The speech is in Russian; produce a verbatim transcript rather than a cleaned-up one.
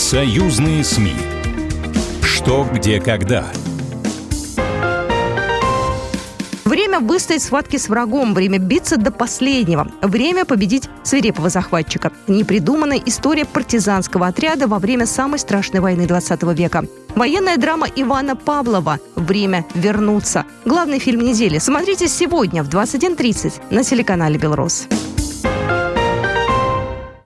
Союзные СМИ. Что, где, когда. Время выстоять схватки с врагом, время биться до последнего, время победить свирепого захватчика. Непридуманная история партизанского отряда во время самой страшной войны двадцатого века. Военная драма Ивана Павлова «Время вернуться». Главный фильм недели. Смотрите сегодня в двадцать один тридцать на телеканале «Белрос».